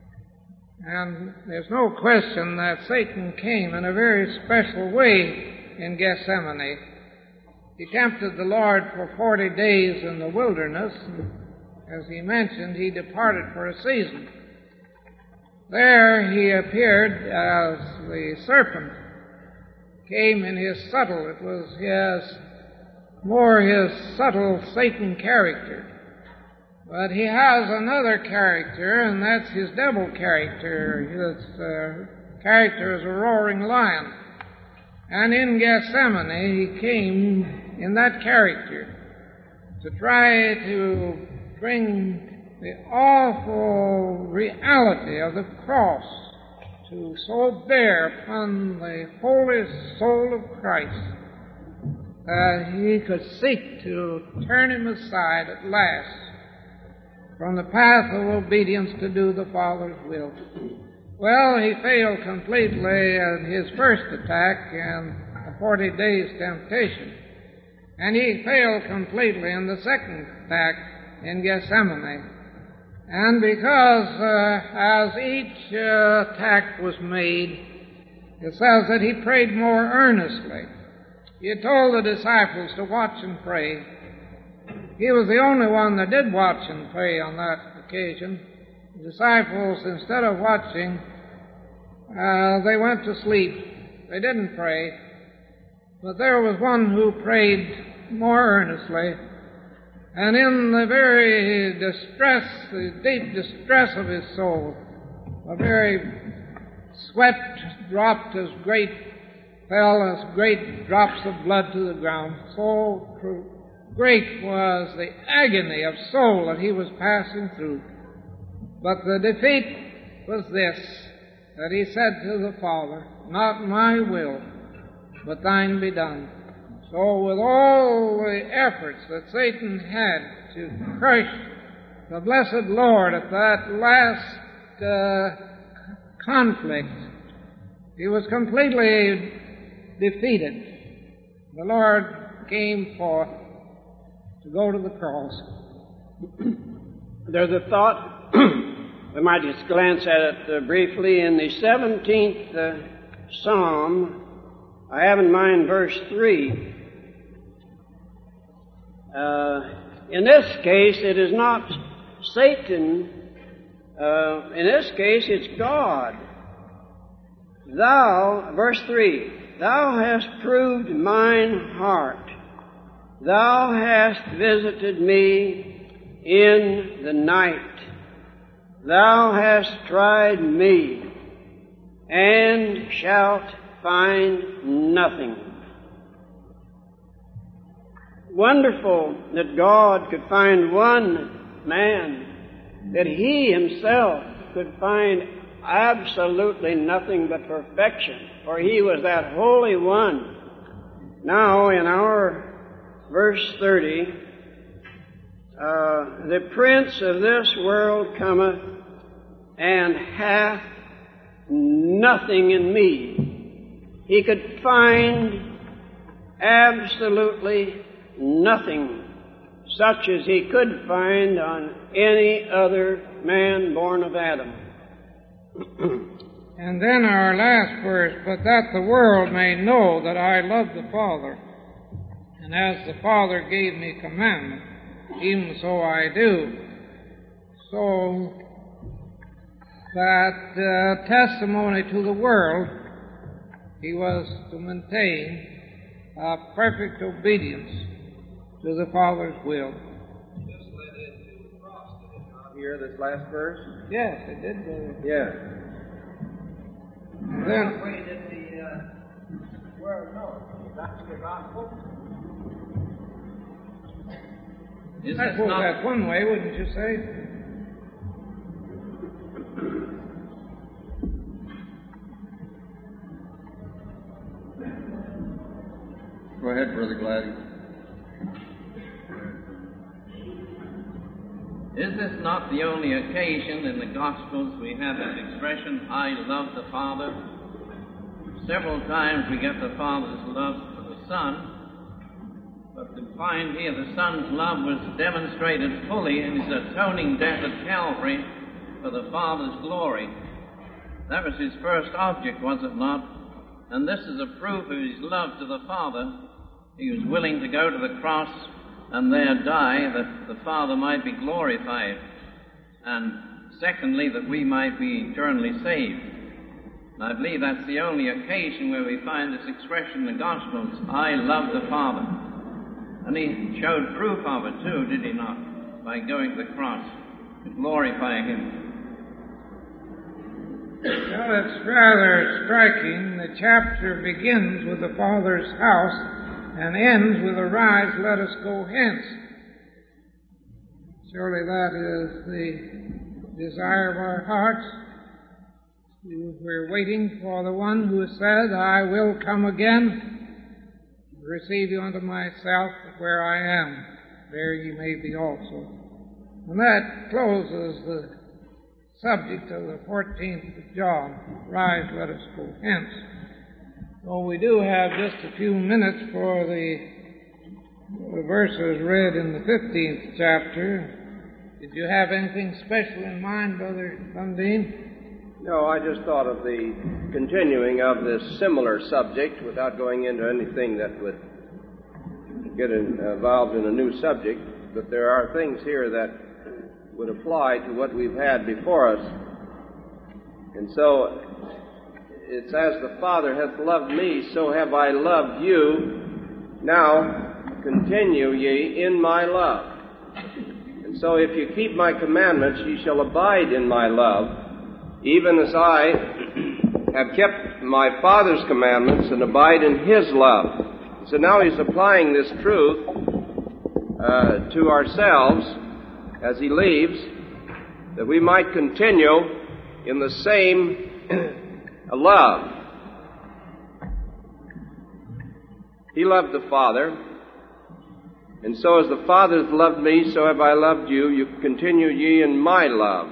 And there's no question that Satan came in a very special way in Gethsemane. He tempted the Lord for forty days in the wilderness. As he mentioned, he departed for a season. There he appeared as the serpent came in his subtle, it was his, more his subtle Satan character. But he has another character, and that's his devil character. His uh, character is a roaring lion. And in Gethsemane, he came in that character to try to bring the awful reality of the cross to so bear upon the holy soul of Christ that he could seek to turn him aside at last from the path of obedience to do the Father's will. Well, he failed completely in his first attack and the forty days temptation. And he failed completely in the second attack in Gethsemane. And because uh, as each uh, attack was made, it says that he prayed more earnestly. He had told the disciples to watch and pray. He was the only one that did watch and pray on that occasion. The disciples, instead of watching, uh, they went to sleep. They didn't pray. But there was one who prayed more earnestly. And in the very distress, the deep distress of his soul, a very sweat dropped as great, fell as great drops of blood to the ground. So true. Great was the agony of soul that he was passing through. But the defeat was this, that he said to the Father, "Not my will, but thine be done." So with all the efforts that Satan had to crush the blessed Lord at that last uh, conflict, he was completely defeated. The Lord came forth to go to the cross. There's a thought, we might just glance at it uh, briefly. In the seventeenth uh, Psalm, I have in mind verse three. Uh, in this case, it is not Satan. Uh, in this case, it's God. Thou, verse three, Thou hast proved mine heart. Thou hast visited me in the night. Thou hast tried me, and shalt find nothing. Wonderful that God could find one man, that he himself could find absolutely nothing but perfection, for he was that Holy One. Now, in our verse thirty, uh, the prince of this world cometh and hath nothing in me. He could find absolutely nothing such as he could find on any other man born of Adam. And then our last verse, "But that the world may know that I love the Father, and as the Father gave me commandment, even so I do." So that uh, testimony to the world he was to maintain a perfect obedience to the Father's will. Just led into the cross, did it not hear this last verse? Yes, it did go there. Yeah. Then, Where did the, uh, where, no, that's the gospel? Is I this suppose not, that's one way, wouldn't you say? Go ahead, Brother Gladdy. is this not the only occasion in the Gospels we have this expression, I love the Father? Several times we get the Father's love for the Son, but to find here the Son's love was demonstrated fully in his atoning death at Calvary for the Father's glory. That was his first object, was it not? And this is a proof of his love to the Father. He was willing to go to the cross and there die that the Father might be glorified, and secondly, that we might be eternally saved. And I believe that's the only occasion where we find this expression in the Gospels, I love the Father. And he showed proof of it too, did he not? By going to the cross to glorify him. Well, it's rather striking. The chapter begins with the Father's house and ends with, arise, let us go hence. Surely that is the desire of our hearts. We're waiting for the one who said, I will come again, receive you unto myself, that where I am, there ye may be also. And that closes the subject of the fourteenth of John, rise, let us go hence. Well, we do have just a few minutes for the, the verses read in the fifteenth chapter. Did you have anything special in mind, Brother Dundee? No, I just thought of the continuing of this similar subject without going into anything that would get involved in a new subject, but there are things here that would apply to what we've had before us. And so it's as the Father hath loved me, so have I loved you. Now continue ye in my love. And so if you keep my commandments, ye shall abide in my love, even as I have kept my Father's commandments and abide in his love. So now he's applying this truth uh, to ourselves as he leaves, that we might continue in the same love. He loved the Father, and so as the Father hath loved me, so have I loved you. You continue ye in my love.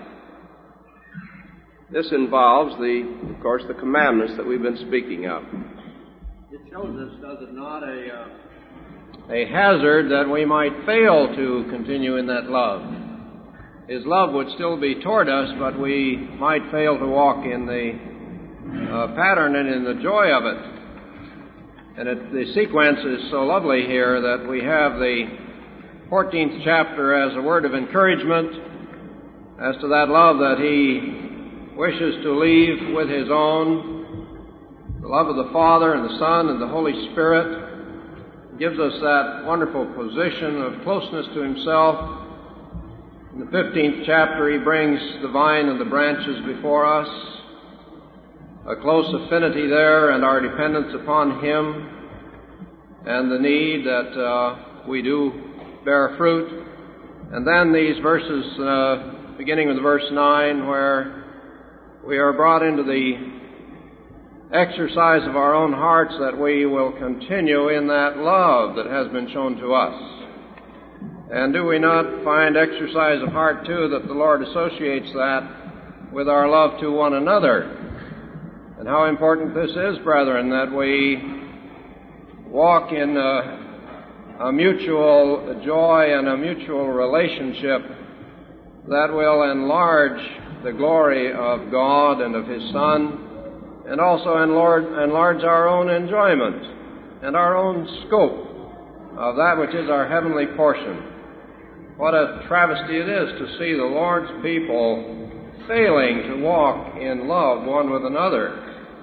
This involves, the, of course, the commandments that we've been speaking of. It shows us, does it not, a, uh, a hazard that we might fail to continue in that love. His love would still be toward us, but we might fail to walk in the uh, pattern and in the joy of it. And it, the sequence is so lovely here that we have the fourteenth chapter as a word of encouragement as to that love that he wishes to leave with his own, the love of the Father and the Son and the Holy Spirit. Gives us that wonderful position of closeness to himself. In the fifteenth chapter, he brings the vine and the branches before us, a close affinity there and our dependence upon him, and the need that uh, we do bear fruit. And then these verses, uh, beginning with verse nine, where we are brought into the exercise of our own hearts that we will continue in that love that has been shown to us. And do we not find exercise of heart, too, that the Lord associates that with our love to one another? And how important this is, brethren, that we walk in a, a mutual joy and a mutual relationship that will enlarge the glory of God and of his Son, and also enlarge our own enjoyment and our own scope of that which is our heavenly portion. What a travesty it is to see the Lord's people failing to walk in love one with another.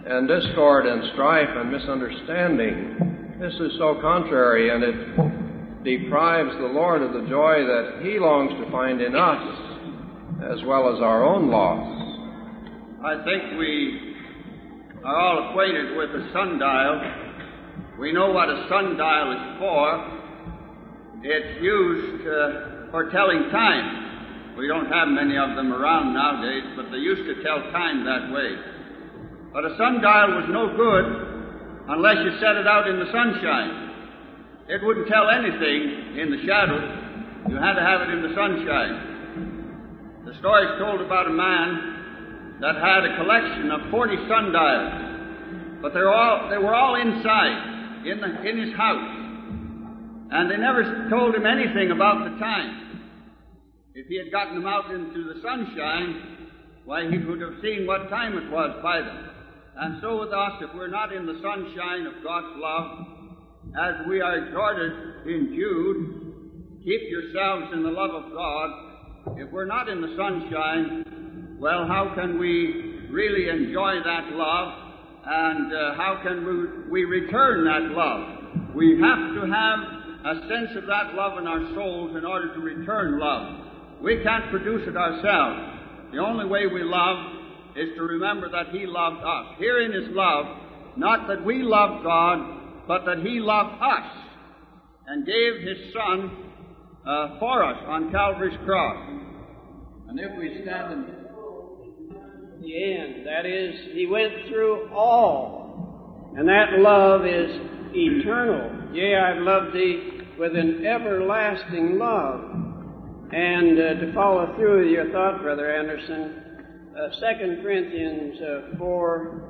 and discord and strife and misunderstanding. This is so contrary, and it deprives the Lord of the joy that He longs to find in us, as well as our own loss. I think we are all acquainted with the sundial. We know what a sundial is for. It's used uh, for telling time. We don't have many of them around nowadays, but they used to tell time that way. But a sundial was no good unless you set it out in the sunshine. It wouldn't tell anything in the shadows. You had to have it in the sunshine. The story is told about a man that had a collection of forty sundials, but they were all, they were all inside, in, the, in his house. And they never told him anything about the time. If he had gotten them out into the sunshine, why, he could have seen what time it was by them. And so with us, if we're not in the sunshine of God's love, as we are exhorted in Jude, keep yourselves in the love of God. If we're not in the sunshine, well, how can we really enjoy that love? And uh, how can we, we return that love? We have to have a sense of that love in our souls in order to return love. We can't produce it ourselves. The only way we love is to remember that He loved us. Herein is love, not that we loved God, but that He loved us and gave His Son uh, for us on Calvary's cross. And if we stand in the end, that is, He went through all, and that love is eternal. Yea, I've loved thee with an everlasting love. And uh, to follow through with your thought, Brother Anderson, uh, Second Corinthians uh, four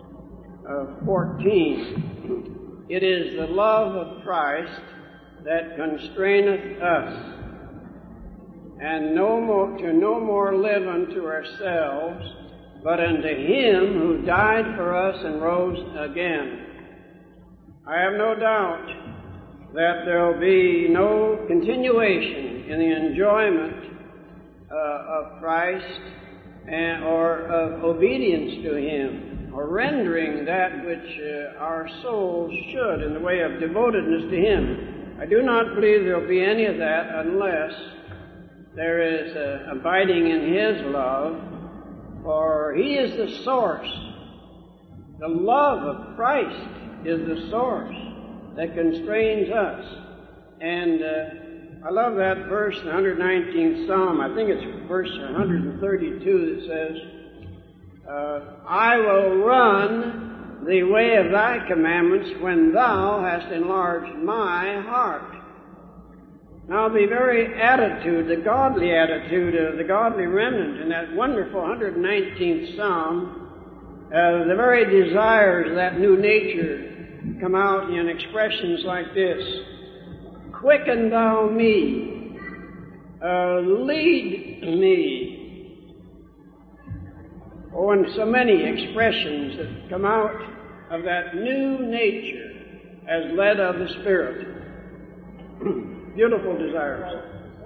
fourteen, it is the love of Christ that constraineth us, and no more to no more live unto ourselves, but unto Him who died for us and rose again. I have no doubt that there will be no continuation in the enjoyment uh, of Christ and, or of obedience to Him, or rendering that which uh, our souls should in the way of devotedness to Him. I do not believe there will be any of that unless there is uh, abiding in His love, for He is the source. The love of Christ is the source that constrains us. And uh, I love that verse in the one hundred nineteenth Psalm. I think it's verse one hundred thirty-two that says, uh, I will run the way of thy commandments when thou hast enlarged my heart. Now the very attitude, the godly attitude of the godly remnant in that wonderful one hundred nineteenth Psalm, uh, the very desires of that new nature come out in expressions like this: quicken thou me, uh, lead me. Oh, and so many expressions that come out of that new nature as led of the Spirit. Beautiful desires.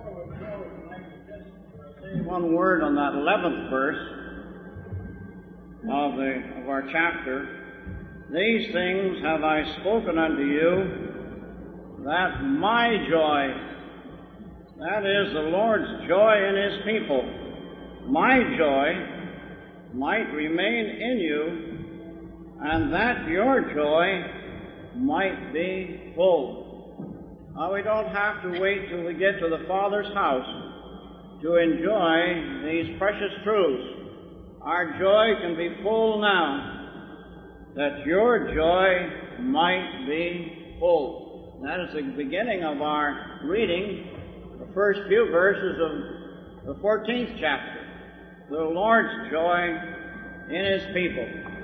One word on that eleventh verse of, the, of our chapter. These things have I spoken unto you, that my joy, that is the Lord's joy in His people, my joy might remain in you, and that your joy might be full. Now, we don't have to wait till we get to the Father's house to enjoy these precious truths. Our joy can be full now, that your joy might be full. That is the beginning of our reading, the first few verses of the fourteenth chapter. The Lord's joy in His people.